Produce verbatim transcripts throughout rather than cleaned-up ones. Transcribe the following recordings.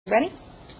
Ready?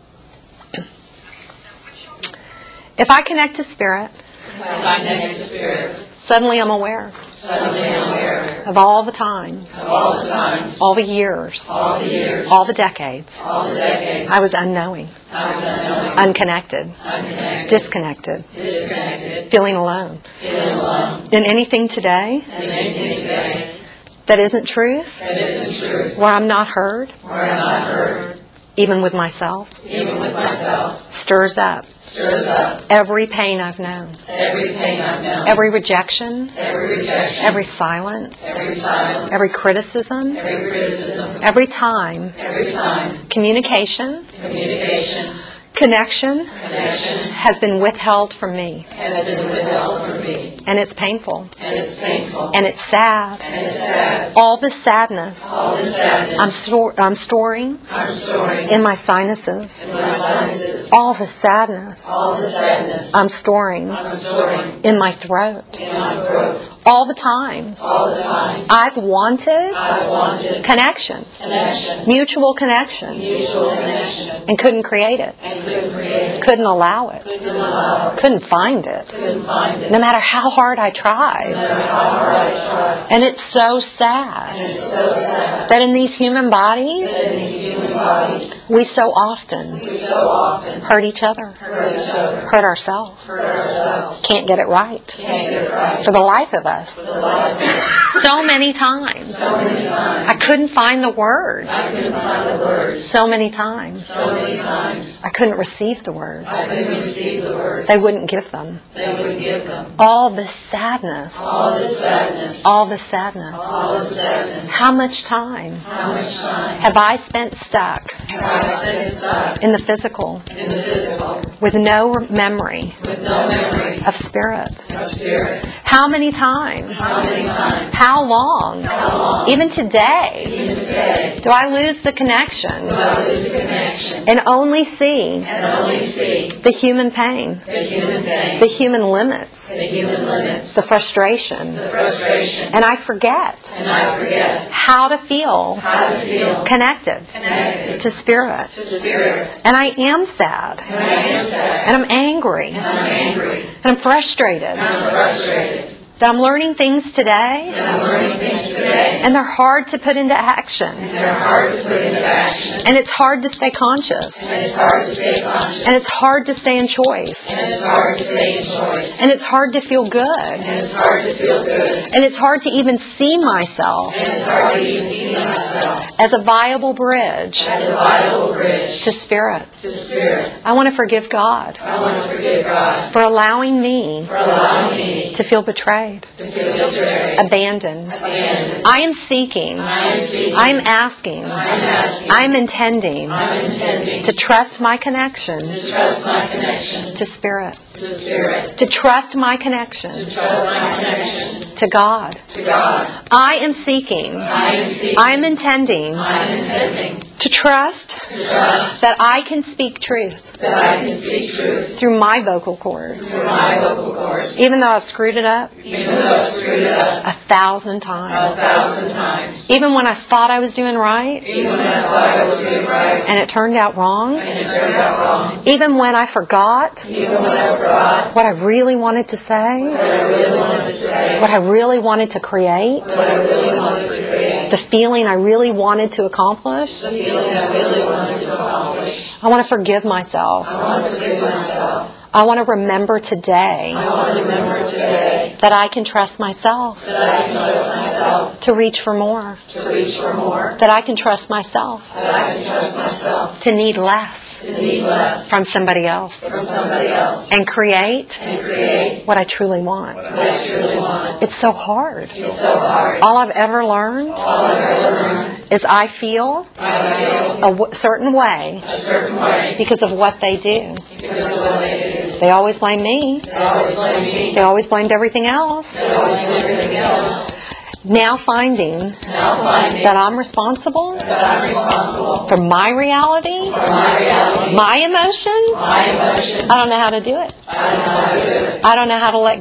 If I connect to Spirit, if I connect to Spirit, suddenly I'm aware, suddenly I'm aware of all the times, of all the times, all the years, all the years, all the decades, all the decades. I was unknowing, I was unknowing, unconnected, unconnected, disconnected, disconnected, feeling alone. feeling alone. In anything today And anything today that isn't truth, that isn't truth, where I'm not heard, where I'm not heard, even with myself, even with myself, stirs up stirs up every pain I've known, every pain I've known, every rejection, every rejection, every silence, every silence, every criticism, every criticism, every time, every time, communication, communication, connection connection has been withheld from me. has been withheld from me. And it's painful. And it's painful. And it's sad. And it's sad. All the sadness All the sadness I'm, stor- I'm storing I'm storing in my sinuses. in my sinuses. All the sadness All the sadness I'm storing I'm storing in my throat. in my throat. All the times All the times I've wanted I wanted connection, connection, mutual connection, mutual connection, and couldn't create it, and couldn't create it, couldn't allow it, couldn't allow it, couldn't find it, couldn't find it, no matter how hard I no tried. matter how hard I tried. And it's so sad It's so sad that in these human bodies, that in these human bodies we so often we so often hurt each other, hurt each other, hurt ourselves, hurt ourselves, can't get it right can't get it right for the life of us. for the life of us. So many times So many times I couldn't find the words. I couldn't find the words. So many times So many times I couldn't receive the words. I couldn't receive the words. They wouldn't give them. They would give them. All the sadness, All the sadness, all the sadness. all the sadness. How much time How much time have I spent stuck have I spent stuck in the physical in the physical with no memory with no memory of spirit? of spirit? How many times? How many times, How long? how long, Even today, even today, do I lose the connection do I lose connection and only see and only see the human pain, the human pain, the human limits, the human limits, the frustration, the frustration, and I forget and I forget how to feel how to feel connected connected to spirit? to spirit? And I am sad, And I am sad, and I'm angry, and I'm angry, and I'm frustrated, and I'm frustrated, that I'm learning things today, and I'm learning things today, and they're hard to put into action, and they're hard to put into action, and it's hard to stay conscious, and it's hard to stay conscious, and it's hard to stay in choice, and it's hard to stay in choice, and it's hard to feel good, and it's hard to feel good, and it's hard to even see myself and it's hard to even see myself as a viable bridge as a viable bridge to spirit. to spirit. I want to forgive God I want to forgive God for allowing me for allowing me to feel betrayed, to feel betrayed, abandoned. abandoned. I am seeking, I am seeking, I am asking, I am asking, I am intending I'm intending to trust my connection to trust my connection to spirit, to spirit, to trust my connection to trust my connection to God. to God. I am seeking, I am seeking, I am intending I am intending to trust to trust that I can speak truth that I can speak truth through my vocal cords, through my vocal cords, even though I've screwed it up even though I've screwed it up a thousand a times. thousand times, Even when I thought I was doing right even when I thought I was doing right and it turned out wrong. and it turned out wrong, Even when I forgot even when I forgot what I really wanted to say, what I really wanted to say, what I really wanted to create, what I really wanted to create, the feeling I really wanted to accomplish. the feeling I really wanted to accomplish. I want to forgive myself. I want to forgive myself. I want to remember today I want to remember today that I can trust myself that I can trust myself to reach for more, to reach for more, that I can trust myself that I can trust myself to need less to need less from somebody else from somebody else and create and create what I truly want. what I truly want. It's so hard. It's so hard. All I've ever learned All I've ever learned is I feel I feel a w- certain way a certain way because of what they do. because of what they do. They always blame me. They always blame me. They always blamed everything else. They always blame everything else. Now finding Now finding that I'm responsible that I'm responsible for my reality, for my reality, my emotions, my emotions. I don't know how to do it. I don't know how to do it. I don't know how to let go. I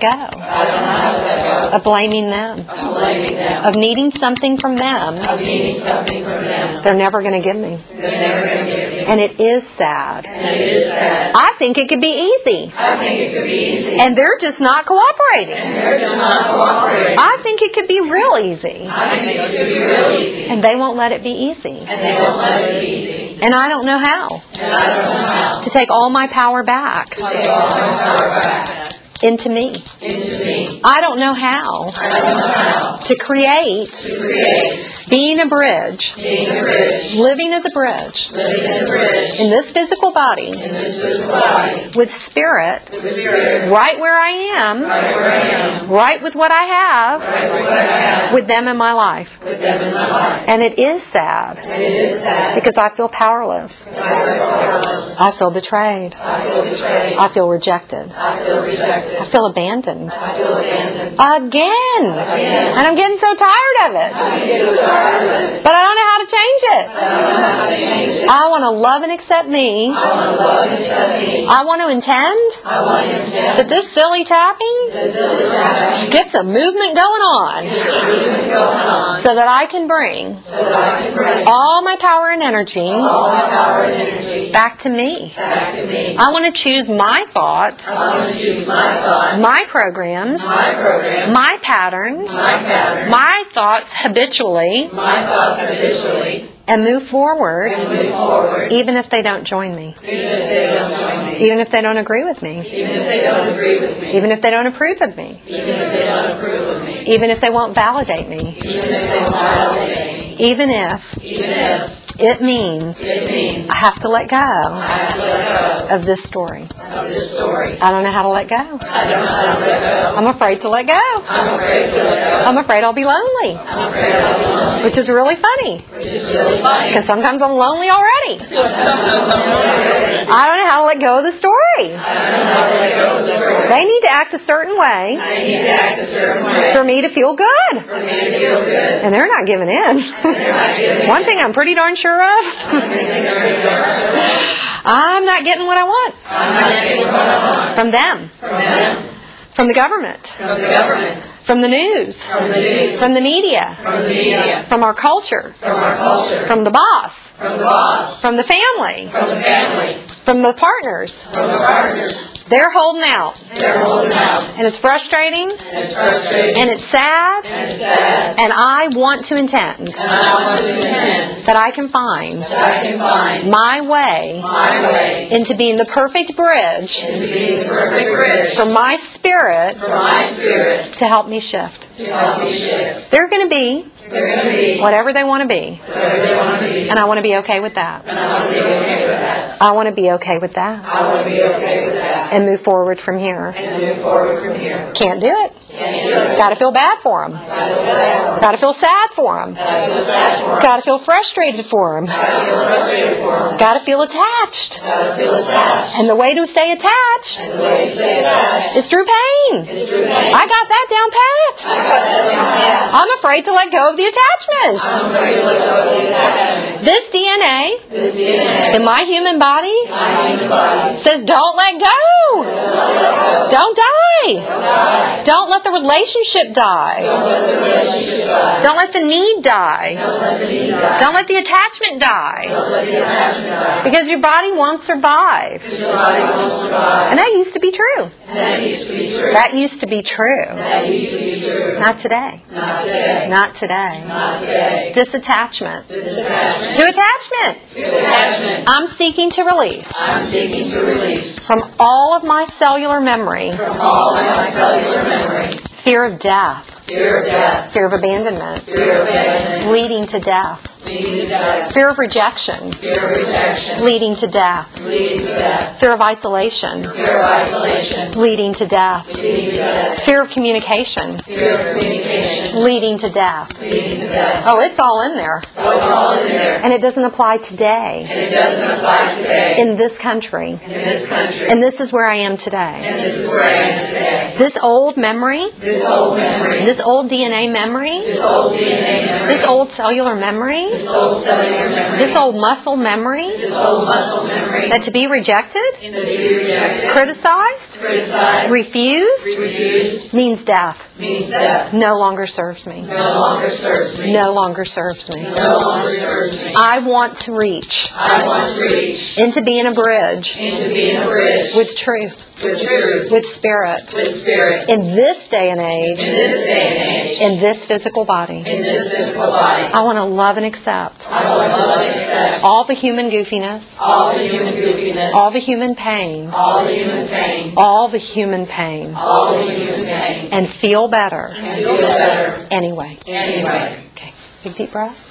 I don't know how to let go. Of blaming them. Of blaming them. Of needing something from them. Of needing something from them. They're never going to give me. They're never going to give me. And it is sad. And it is sad. I think it could be easy. I think it could be easy. And they're just not cooperating. And they're just not cooperating. I think it could be real easy. I think it could be real easy. And they won't let it be easy. And they won't let it be easy. And I don't know how. And I don't know how. To take all my power back. To take all my power back. Into me. Into me. I don't know how. I don't know how. To create. To create. Being a bridge. Being a bridge. Living as a bridge. Living as a bridge. In this physical body. In this physical body. With spirit. With spirit. Right where I am. Right where I am. Right with what I have. Right with what I have. With them in my life. With them in my life. And it is sad. And it is sad. Because I feel powerless. I feel powerless. I feel betrayed. I feel betrayed. I feel rejected. I feel rejected. I feel abandoned. I feel abandoned. Again. Again. And I'm getting so tired of it. I get so tired of it. But I don't know how to change it. I don't know how to change it. I want to love and accept me. I want to love and accept me. I want to intend I want to intend that this silly tapping that this is happening. gets a movement going on There's a movement going on. so that I can bring So that I can bring all my power and energy all my power and energy back to me. back to me. I want to choose my thoughts, I want to choose my thoughts, my programs, my program, my patterns, my pattern, my thoughts habitually, my thoughts habitually, and move forward and move forward, even if they don't join me, even if they don't join me, even if they don't agree with me, even if they don't agree with me, even if they don't approve of me, even if they don't approve of me, even if they won't validate me, even if they won't validate me, even if even if it means it means I have to let go I have to let go of this story. of this story. I don't know how to let go. I don't know how to let go. I'm afraid to let go. I'm afraid to let go. I'm afraid I'll be lonely, I'm afraid I'll be lonely, which is really funny which is really funny. because sometimes I'm lonely already. I don't know how to let go of the story. I don't know how to let go of the story. They need to act a certain way I need to act a certain way for me to feel good. for me to feel good. And they're not giving in. They're not giving One thing I'm pretty darn sure of, I'm not getting what I want I'm not getting what I want from them, from them, from the government, from the government, from the news, from the news, from the media, from the media, from our culture, from our culture, from the boss, from the boss, from the family, from the family, from the partners. from the partners. They're holding out. They're holding out. And it's frustrating, It's frustrating. and it's sad, And it's sad. and I want to intend And I want to intend that I can find that I can find my way my way into being the perfect bridge into being the perfect bridge for my spirit for my spirit to help me shift. to help me shift. They're going to be They're going to be whatever they want to be, whatever they want to be. and I want to be okay with that. And I want to be okay with that. I want to be okay with that I want to be okay with that. and move forward from here. And move forward from here. Can't do it. Can't do it. Got to feel bad for them. I feel bad. Got to feel sad for them. I feel sad for him. Got to feel frustrated for them. I feel frustrated for him. Got to feel attached. I feel attached. And the way to stay attached The way to stay attached is through pain. is through pain. I got that down pat. I got that down pat. I'm afraid to let go of the attachment. I'm afraid to let go of the attachment. This D N A This D N A in my human body my human body says don't let go. Don't die. Don't let the relationship die. don't let the relationship die. Don't let the need die. Don't let the need die. Don't let the attachment die. Don't let the attachment die. Because your body won't survive. Your body won't survive. And that used to be true. And that used to be true. That used to be true. That used to be true. Not today. Not today. Not today. Not today. This attachment. This attachment. To attachment. To attachment. I'm seeking to release I'm seeking to release from all of my cellular memory from all of my cellular memory fear of death, fear of death, fear of abandonment, fear of abandonment, leading to death, leading to death, fear of rejection, fear of rejection, leading to death, leading to death, fear of isolation, fear of isolation, leading to death, leading to death, fear of communication, fear of communication, leading to death. leading to death. Oh, it's all in there. Oh, it's all in there. And it doesn't apply today, And it doesn't apply today in this country. in this country. And this is where I am today. And this is where I am today. This old memory, This old memory, this old D N A memory, this old D N A memory, this old cellular memory this old cellular memory, this old muscle memory, this old muscle memory, that to be rejected, to be rejected, criticized, criticized, refused, refused, means death. means death. No longer serves me. No longer serves me. No longer serves me. No longer serves me. I want to reach I want to reach into being a bridge into being a bridge with truth, with truth, with spirit, with spirit, in this day and age, in this day and age, in this physical body. in this physical body. I want to love and accept I will love and accept all the human goofiness, all the human goofiness, all the human pain, all the human pain, all the human pain, all the human pain, and feel better and feel better anyway. anyway. Okay, big deep breath.